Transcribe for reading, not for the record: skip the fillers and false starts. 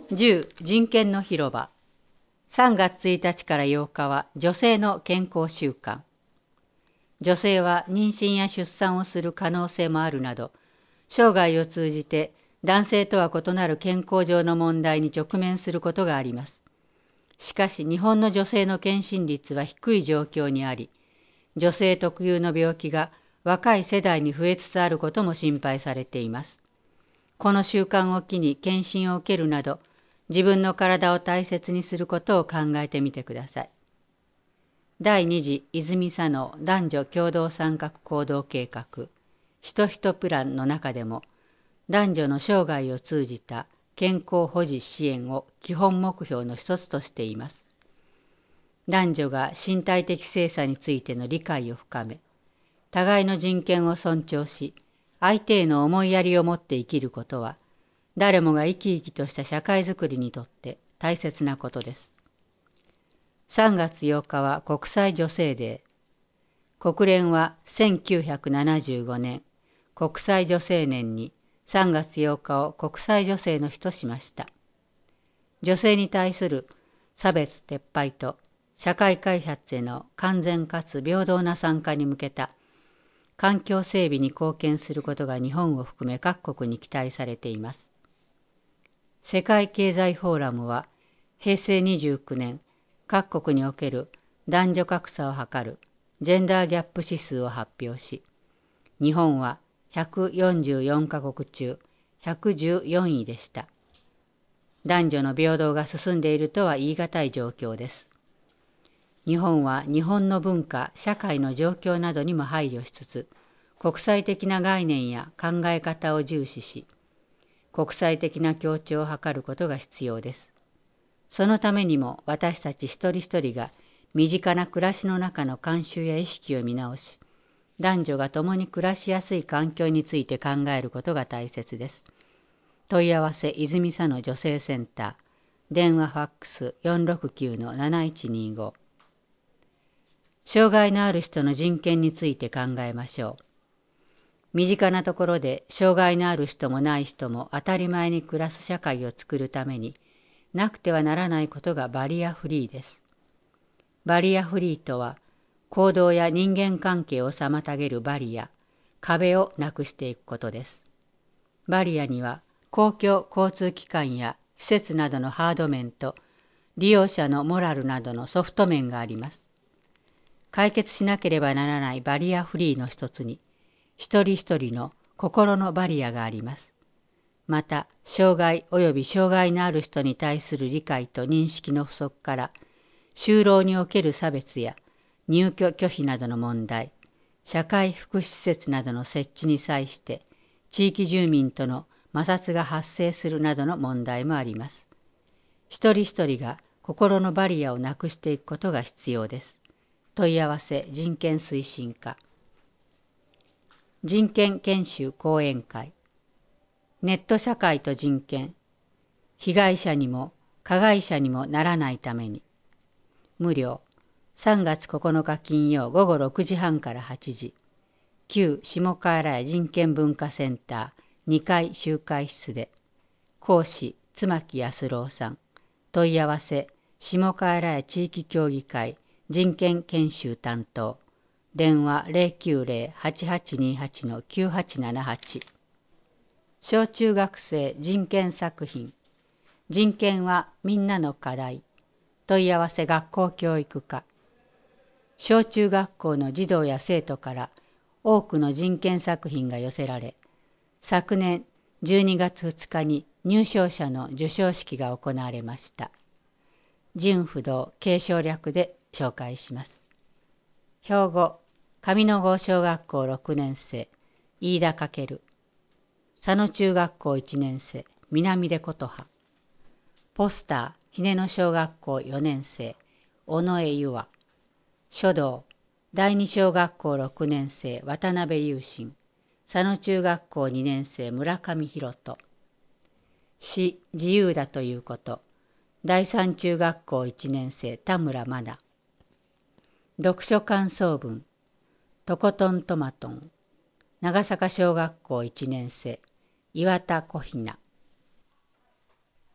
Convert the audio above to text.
10人権の広場。3月1日から8日は女性の健康週間。女性は妊娠や出産をする可能性もあるなど、生涯を通じて男性とは異なる健康上の問題に直面することがあります。しかし日本の女性の検診率は低い状況にあり、女性特有の病気が若い世代に増えつつあることも心配されています。この習慣を機に検診を受けるなど、自分の体を大切にすることを考えてみてください。第2次泉佐野男女共同参画行動計画ひとひとプランの中でも、男女の生涯を通じた健康保持支援を基本目標の一つとしています。男女が身体的性差についての理解を深め、互いの人権を尊重し、相手への思いやりを持って生きることは、誰もが生き生きとした社会づくりにとって大切なことです。3月8日は国際女性デー。国連は1975年、国際女性年に3月8日を国際女性の日としました。女性に対する差別撤廃と社会開発への完全かつ平等な参加に向けた環境整備に貢献することが日本を含め各国に期待されています。世界経済フォーラムは平成29年各国における男女格差を測るジェンダーギャップ指数を発表し、日本は144カ国中114位でした。男女の平等が進んでいるとは言い難い状況です。日本は日本の文化・社会の状況などにも配慮しつつ、国際的な概念や考え方を重視し、国際的な協調を図ることが必要です。そのためにも私たち一人一人が身近な暮らしの中の慣習や意識を見直し、男女が共に暮らしやすい環境について考えることが大切です。問い合わせ泉佐野女性センター、電話ファックス 469-7125。障害のある人の人権について考えましょう。身近なところで障害のある人もない人も当たり前に暮らす社会を作るためになくてはならないことがバリアフリーです。バリアフリーとは、行動や人間関係を妨げるバリア、壁をなくしていくことです。バリアには公共交通機関や施設などのハード面と利用者のモラルなどのソフト面があります。解決しなければならないバリアフリーの一つに、一人一人の心のバリアがあります。また、障害及び障害のある人に対する理解と認識の不足から、就労における差別や入居拒否などの問題、社会福祉施設などの設置に際して、地域住民との摩擦が発生するなどの問題もあります。一人一人が心のバリアをなくしていくことが必要です。問い合わせ人権推進課。人権研修講演会。ネット社会と人権。被害者にも加害者にもならないために。無料。3月9日金曜午後6時半から8時。旧下河原屋人権文化センター2階集会室で。講師妻木康郎さん。問い合わせ下河原屋地域協議会人権研修担当。電話 090-8828-9878。小中学生人権作品。人権はみんなの課題。問い合わせ学校教育課。小中学校の児童や生徒から多くの人権作品が寄せられ、昨年12月2日に入賞者の授賞式が行われました。純不動継承略で紹介します。兵庫上野郷小学校6年生飯田翔。佐野中学校1年生南出琴葉。ポスター日根野小学校4年生尾上優和。書道第二小学校6年生渡辺優心。佐野中学校2年生村上博人。詩自由だということ第三中学校1年生田村真奈。読書感想文とことんトマトン。長坂小学校1年生岩田小雛。